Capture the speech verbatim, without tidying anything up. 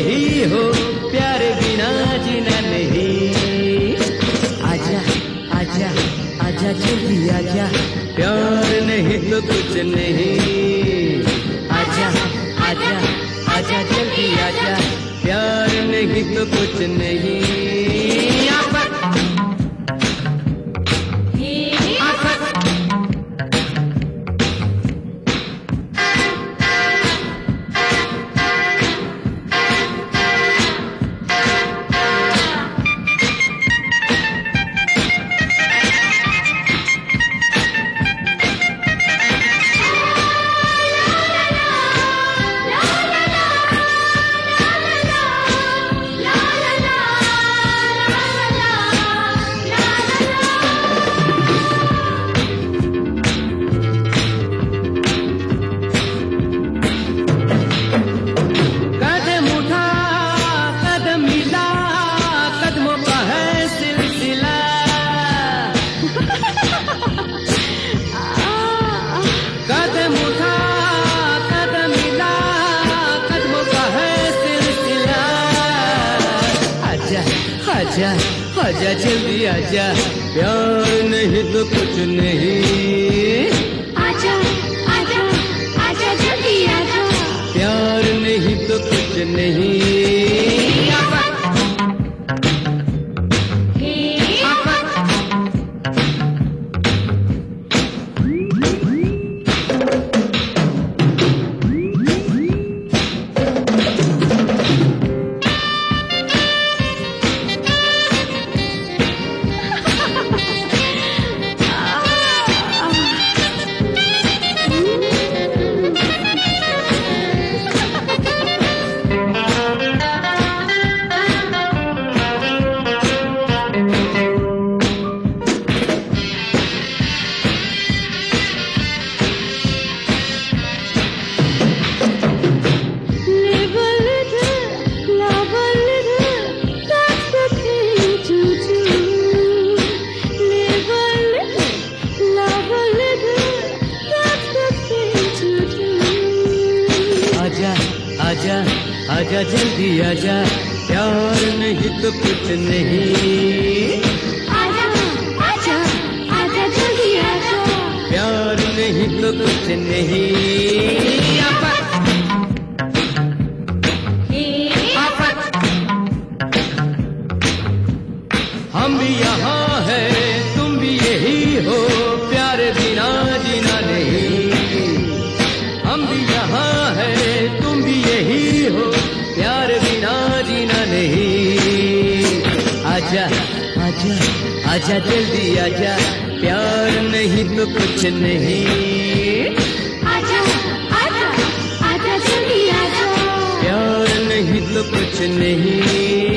यही हो, प्यार बिना जीना नहीं। आजा आजा आजा जल्दी आजा, प्यार नहीं तो कुछ नहीं। आजा आजा आजा जल्दी आजा, प्यार नहीं तो कुछ नहीं। आजा आजा जल्दी आजा, प्यार नहीं तो कुछ नहीं। आजा आजा आजा जल्दी आजा, प्यार नहीं तो कुछ नहीं। आजा आजा जल्दी आजा, प्यार नहीं तो कुछ नहीं। आजा आजा आजा जल्दी आजा, प्यार नहीं तो कुछ नहीं। हम भी यहाँ है, तुम भी यही हो, प्यार बिना जीना नहीं। हम भी यहाँ है, तुम भी यही हो, प्यार बिना जीना नहीं। आजा आजा आजा जल्दी आजा, प्यार नहीं तो कुछ नहीं। आजा आजा आजा जल्दी आजा, प्यार नहीं तो कुछ नहीं।